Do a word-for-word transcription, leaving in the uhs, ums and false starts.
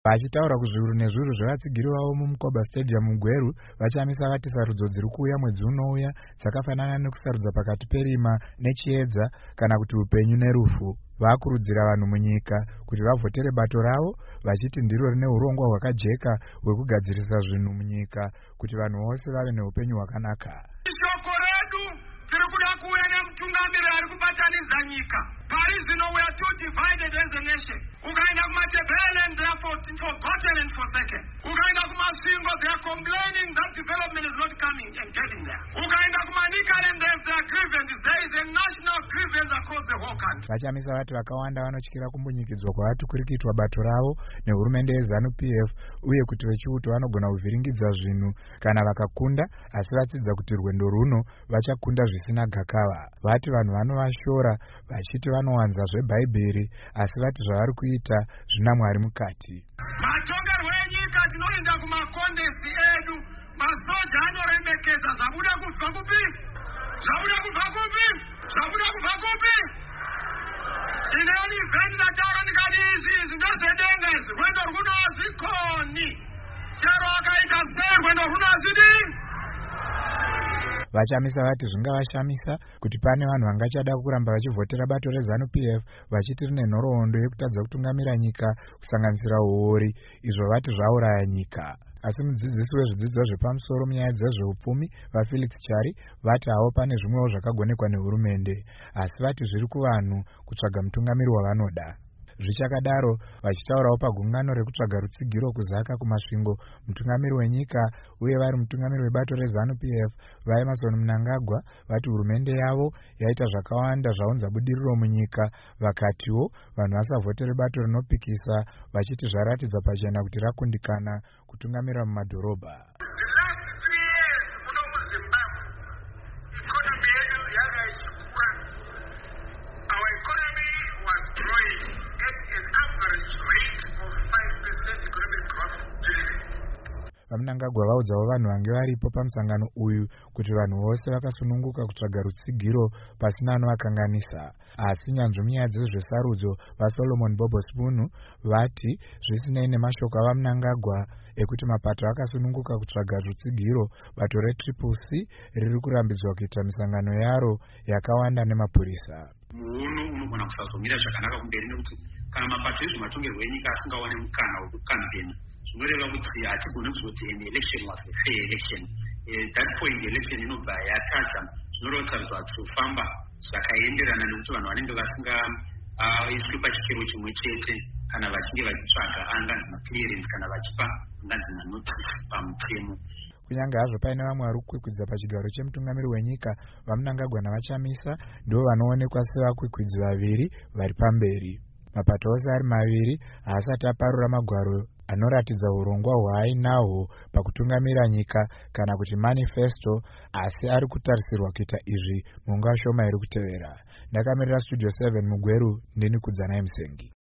Vachitaura kuzviuru nezviuru zvevatsigiri vavo muMukoba Stadium muGweru, vachamisa vati sarudzo dziri kuuya mwedzi unouya dzakafanana nekusarudza pakati perima nechiedza kana kuti upenyu nerufu. Vakurudzira vanhu munyika kuti vavhotere bato ravo, vachiti ndiro rine urongwa hwakajeka hwekugadzirisa zvinhu munyika kuti vanhu vose vave neupenyu hwakanaka. Shoko redu tiri kuda kuuya nemutungamiri ari kubatanidza nyika. Pari zvino we are too divided as a nation. Ukaenda kumatebhele they are forgotten and forsaken. Ukaenda kumasvingo they are complaining that development is not coming and getting there. Ukaenda kumanikalen there are grievances. There is a national grievance across the whole country. Vachamisa vati vakawanda vanotyira kumbunyikidzwa kwavati kuri kuitwa bato ravo nehurumende yeZANU P F uye kuti vechiuto vanogona kuvhiringidza zvinhu kana vakakunda, asi vatsidza kuti rwendo runo vachakunda zvisina gakava. Vati vanhu vanovashora vachiti vanowanza zvebhaibheri asi vati zvavari kuita zvina Mwari mukati. Matongerwo enyika tinoenda kumakondesi edu, masoja anoremekeza zvabuda kubva kupi? Zvabuda kubva kupi? Zvabuda kubva kupi? Ine event ndataura ndikati izvi izvi ndezvedenga izvi, rwendo rwuno hazvikoni. Chero akaita sei rwendo rwuno hazvidii? Vachamisa vati zvingavashamisa kuti pane vanhu vangachada kuramba vachivhotera bato reZANU P F vachiti rine nhoroondo yekutadza kutungamira nyika kusanganisira uori, izvo vati zvauraya nyika. Asi mudzidzisi wezvidzidzo zvepamusoro munyaya dzezveupfumi vaFelix Chari vati havo pane zvimwewo zvakagonekwa nehurumende, asi vati zviri kuvanhu kutsvaga mutungamiri wavanoda. Zvichakadaro, vachitaurawo pagungano rekutsvaga rutsigiro kuzaka kumasvingo, mutungamiri wenyika uye vari mutungamiri webato reZANU P F vaEmmerson Mnangagwa vati hurumende yavo yaita zvakawanda zvaunza budiriro munyika, vakatiwo vanhu vasavhotere bato rinopikisa, vachiti zvaratidza pachena kuti rakundikana kutungamira mumadhorobha. Vamnangagwa vaudzawo vanhu vange varipo pamusangano uyu kuti vanhu vose vakasununguka kutsvaga rutsigiro pasina anovakanganisa. Asi nyanzvi munyaya dzezvesarudzo vaSolomon Bobo Spunu vati zvisinei nemashoko avamnangagwa ekuti mapato akasununguka kutsvaga rutsigiro, bato reTriple C riri kurambidzwa kuita misangano yaro yakawanda nemapurisa. Muono unogona kusazomira zvakanaka kumberi nekuti kana mapato ezvematongerwo enyika asingawane mukana wekukampeni, zvinoreva kuti hatigone kuzoti an election was a fair election. Uh, that point election inobva yatadza, zvinoreva kuti sarudzo hatisofamba zvakaenderana nekuti vanhu vanenge vasingaiswi uh, pachikero chimwe chete kana vachinge vachitsvaga anganzi maclearance kana vachipa anganzi manotice pamutemo. Kunyange hazvo paine vamwe vari kukwikwidza pachigaro chemutungamiri wenyika, vaMnangagwa navachamisa ndivo vanoonekwa sevakwikwidzi vaviri vari pamberi. Mapato ose ari maviri haasati aparura magwaro anoratidza urongwa hwaainahwo pakutungamira nyika kana kuti manifesto, asi ari kutarisirwa kuita izvi munguva shoma iri kutevera. Ndakamirira Studio seven muGweru, ndini Kudzanai Musengi.